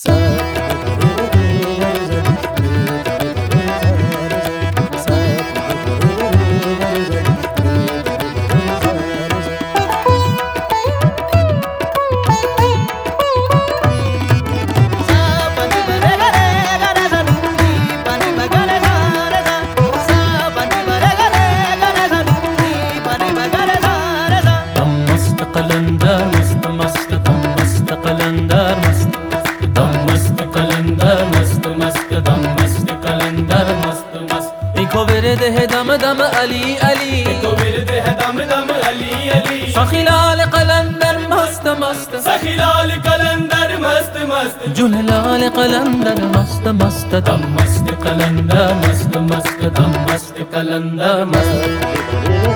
ورد है दम दम अली अली, ورد है दम दम अली अली। सखीलाल कलंदर मस्त मस्त, सखीलाल कलंदर मस्त मस्त, जुललाल कलंदर मस्त मस्त, दम मस्त कलंदर मस्त मस्त, दम मस्त कलंदर मस्त।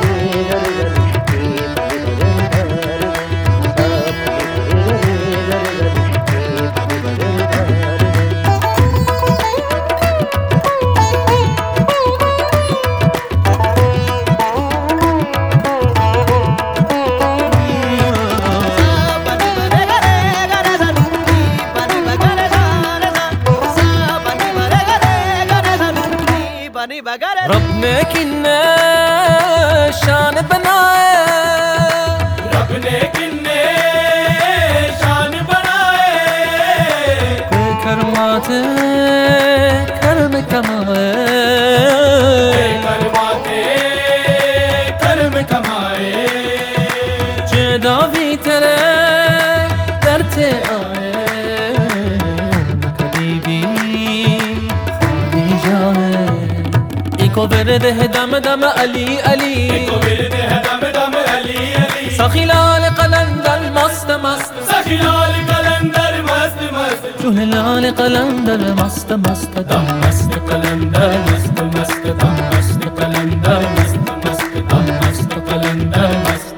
रब ने किन्ने शान बनाए, रब ने किन्ने शान बनाए, करमाते कर्म कमाए, करमाते कर्म कमाए। जेदा भी तेरे करते आए, कभी भी नहीं जाए। इको विरद है दम दम अली अली, इको विरद है दम दम अली अली। सखीलाल कलंदर मस्त मस्त, सखीलाल कलंदर मस्त मस्त, जुललाल कलंदर मस्त मस्त, दम मस्त कलंदर मस्त मस्त, दम मस्त कलंदर मस्त मस्त, दम मस्त कलंदर मस्त।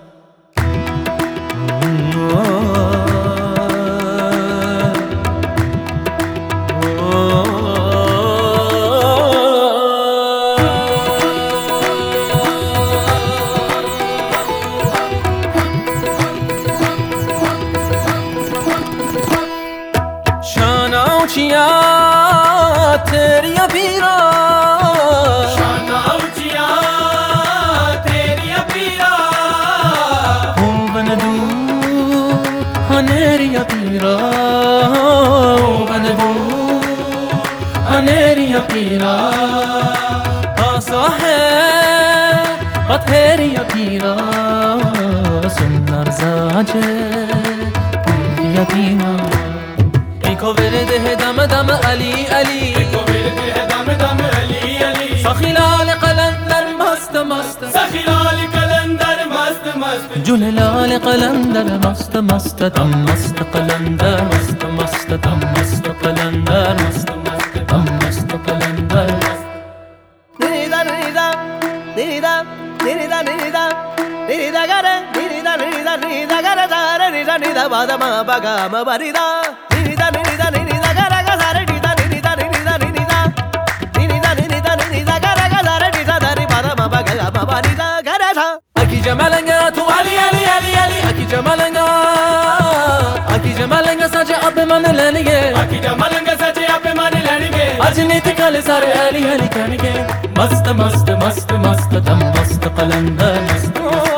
ऊंचिया तेरिया पीरा, शाना ऊंचिया तेरिया पीरा, हो बनदू हनेरिया पीरा, हो बनदू हनेरिया पीरा। आसा है बथेरिया पीरा, सुंदर साजे यतीमा। इको विरद है दम दम अली अली, इको विरद है दम दम अली अली। सखीलाल कलंदर मस्त मस्त, सखीलाल कलंदर मस्त मस्त, जुललाल कलंदर मस्त मस्त, दम मस्त कलंदर मस्त मस्त, दम मस्त कलंदर मस्त मस्त, दम मस्त कलंदर मस्त। निदा निदा निदा निदा निदा निदा गरे निदा निदा निदा गरे सारे निदा निदा बादमा बगा मबरिदा निदा निदा निदा गरे सारे निदा निदा निदा निदा निदा निदा निदा गरे सारे निदा दरी बादमा बगा मबरिदा गरे था। अकी जमालंगा तू अली अली अली अली, अकी जमालंगा, अकी जमालंगा सजे अब मन लेंगे, अकी जमालंगा सजे अब मन लेंगे। अजनीत काले सारे अली अली करेंगे, मस्त मस्त मस्त मस्त, दम मस्त कलंदर मस्त मस्त।